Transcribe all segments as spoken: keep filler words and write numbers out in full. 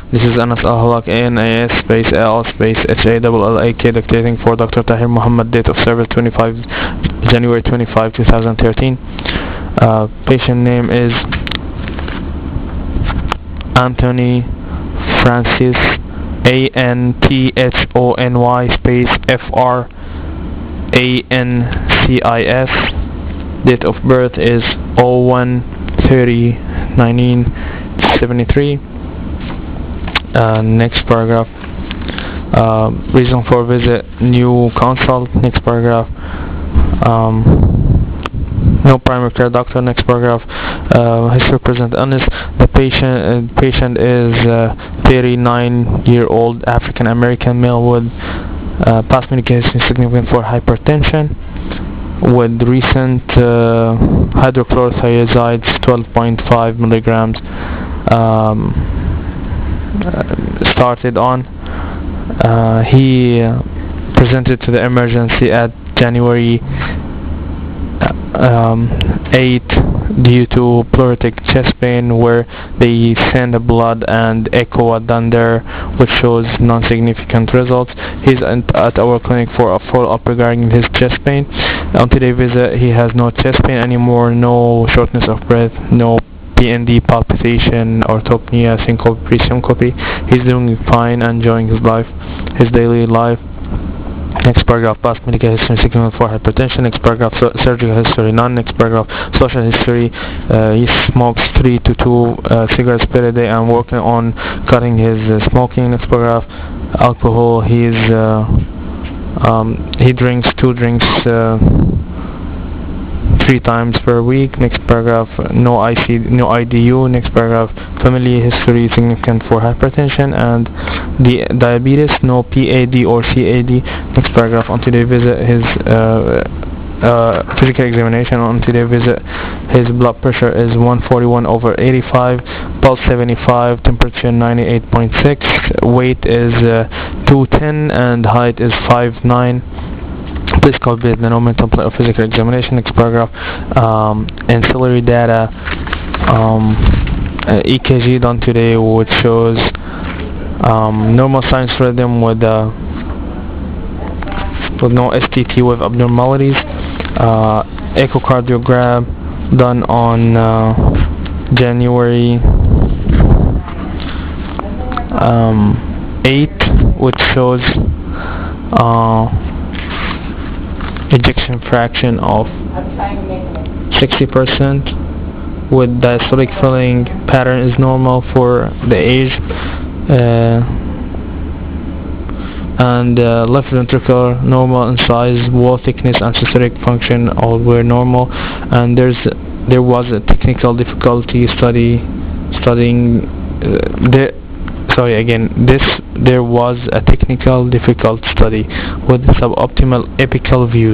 This is Anas Al-Halak, A N A S space L space H A L L A K, dictating for Doctor Tahir Muhammad. Date of service twenty-five January twenty-fifth two thousand thirteen. Uh, patient name is Anthony Francis, A N T H O N Y space F R A N C I S. Date of birth is oh one thirty nineteen seventy-three. Uh, next paragraph. Uh, reason for visit: new consult. Next paragraph. Um, no primary care doctor. Next paragraph. Uh, history present illness. The patient uh, patient is uh, thirty-nine year old African American male with uh, past medication significant for hypertension, with recent uh, hydrochlorothiazides twelve point five milligrams um, uh, started on. Uh, he uh, presented to the emergency at January um, eighth due to pleuritic chest pain, where they sent a blood and echo are done there, which shows non-significant results. He's at our clinic for a follow-up regarding his chest pain. On today's visit, he has no chest pain anymore, no shortness of breath, no P N D, palpitation, orthopnea, syncope, pre-syncope. He's doing fine, enjoying his life, his daily life. Next paragraph. Past medical history significant for hypertension. Next paragraph. So, surgical history none. Next paragraph. Social history: uh, he smokes three to two uh, cigarettes per day and working on cutting his uh, smoking. Next paragraph. Alcohol: he's uh, um, he drinks two drinks uh, three times per week. Next paragraph. No I C, no I D U. Next paragraph. Family history significant for hypertension and the diabetes. No P A D or C A D. Next paragraph. On today's visit, his uh, uh, physical examination. On today's visit, his blood pressure is one forty-one over eighty-five, pulse seventy-five, temperature ninety-eight point six, weight is uh, two ten, and height is five nine. Please copy the normal template of physical examination. Next paragraph. Um, ancillary data. Um, uh, E K G done today, which shows um, normal sinus rhythm with uh, with no S T T with abnormalities. Uh, echocardiogram done on uh, January um, eighth, which shows uh, ejection fraction of sixty percent, with diastolic filling pattern is normal for the age, uh, and uh, left ventricle normal in size, wall thickness and systolic function all were normal. And there's there was a technical difficulty study studying uh, the sorry again this there was a technical difficult study with suboptimal apical views.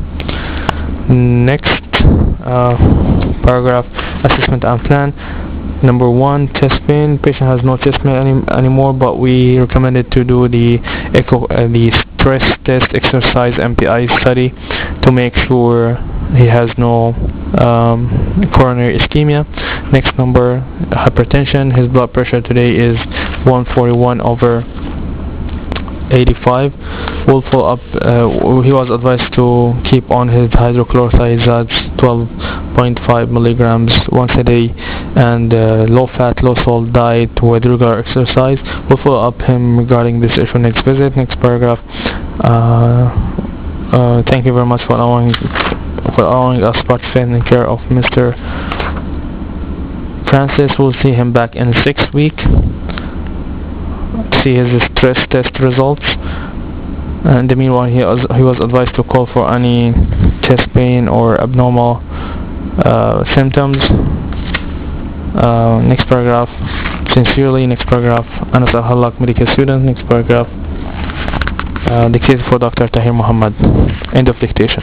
Next uh, paragraph. Assessment and plan. Number one, chest pain. Patient has no chest pain any, anymore, but we recommended to do the echo uh, the stress test exercise M P I study to make sure he has no um, coronary ischemia. Next number, hypertension. His blood pressure today is one forty-one over eighty-five. We'll follow up. Uh, he was advised to keep on his hydrochlorothiazides twelve point five milligrams once a day, and uh, low fat, low salt diet with regular exercise. We'll follow up him regarding this issue next visit. Next paragraph. Uh, uh, thank you very much for allowing for allowing us to participate in the care of Mister Francis. We'll see him back in six weeks. See his stress test results. And in the meanwhile, he was, he was advised to call for any chest pain or abnormal uh, symptoms. Uh, next paragraph. Sincerely. Next paragraph. Anas Al-Halak, medical student. Next paragraph. Uh, dictated for Doctor Tahir Muhammad. End of dictation.